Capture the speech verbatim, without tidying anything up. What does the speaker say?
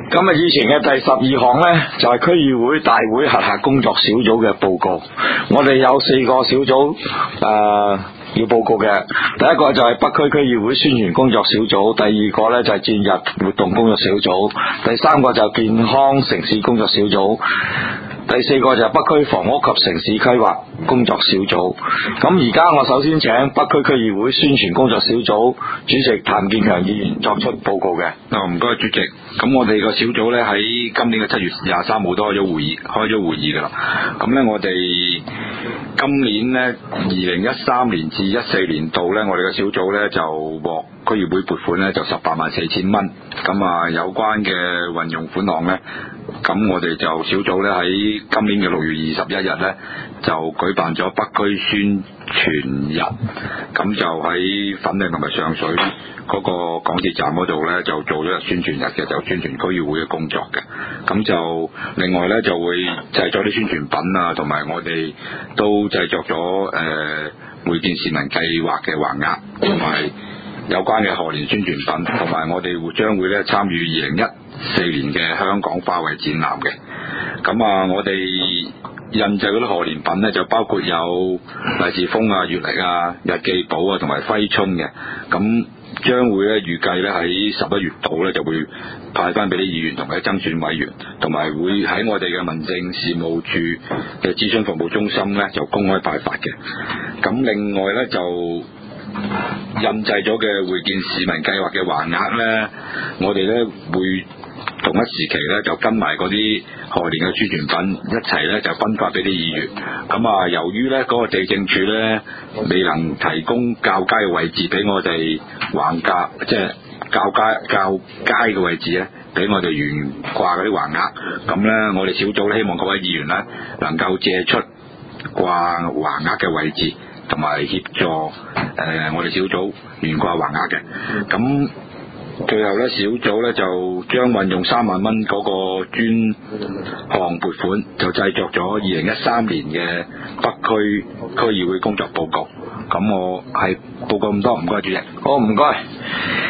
咁啊，以前嘅第十二項呢，就係區議會大會轄下工作小組嘅報告。我哋有四個小組誒、呃、要報告嘅。第一個就係北區區議會宣傳工作小組，第二個呢就係戰日活動工作小組，第三個就係健康城市工作小組，第四個就係北區房屋及城市規劃工作小組。咁而家我首先請北區區議會宣傳工作小組主席譚建強議員作出報告嘅。 啊，唔該主席。咁我哋個小組呢，喺今年嘅七月廿三號都開咗會議，開咗會議噶啦。咁呢，我哋今年呢，二零一三年至一四年度呢，我哋嘅小組呢，就獲區議會撥款呢，就十八萬四千蚊。咁啊，有關嘅運用款項呢，咁我哋就小組呢，喺今年嘅六月二十一日呢，就舉辦咗北區宣傳日。咁就喺粉嶺同埋上水嗰個港鐵站嗰度呢，就做咗宣傳日嘅，就宣傳區議會嘅工作嘅。咁就另外呢，就會製作啲宣傳品啊，同埋我哋都製作咗誒、呃、會見市民計劃嘅橫額，同埋有關嘅賀年宣傳品，同埋我哋會將會咧參與二零一四年嘅香港花卉展覽嘅。咁啊，我哋印製嗰啲賀年品呢，就包括有利是封啊、月曆啊、日記簿啊，同埋揮春嘅。咁將會咧預計咧喺十一月度咧就會派翻俾啲議員同埋爭選委員，同埋會喺我哋嘅民政事務處嘅諮詢服務中心咧就公開派發嘅。咁另外咧就印製咗嘅會見市民計劃嘅橫額咧，我哋咧會同一時期咧就跟埋嗰啲賀年嘅宣傳品一齊咧就分發俾啲議員。咁啊，由於咧嗰個地政處咧未能提供較佳嘅位置俾我哋橫架，即係較佳較佳嘅位置咧，俾我哋懸掛嗰啲橫額。咁咧，我哋小組咧希望各位議員咧能夠借出掛橫額嘅位置，同埋協助誒、呃、我哋小組懸掛橫額嘅。咁最後咧，小組咧就將運用三萬蚊嗰個專項撥款，就製作咗二零一三年嘅北區區議會工作報告。咁我係報告咁多，唔該主席。 好，唔該。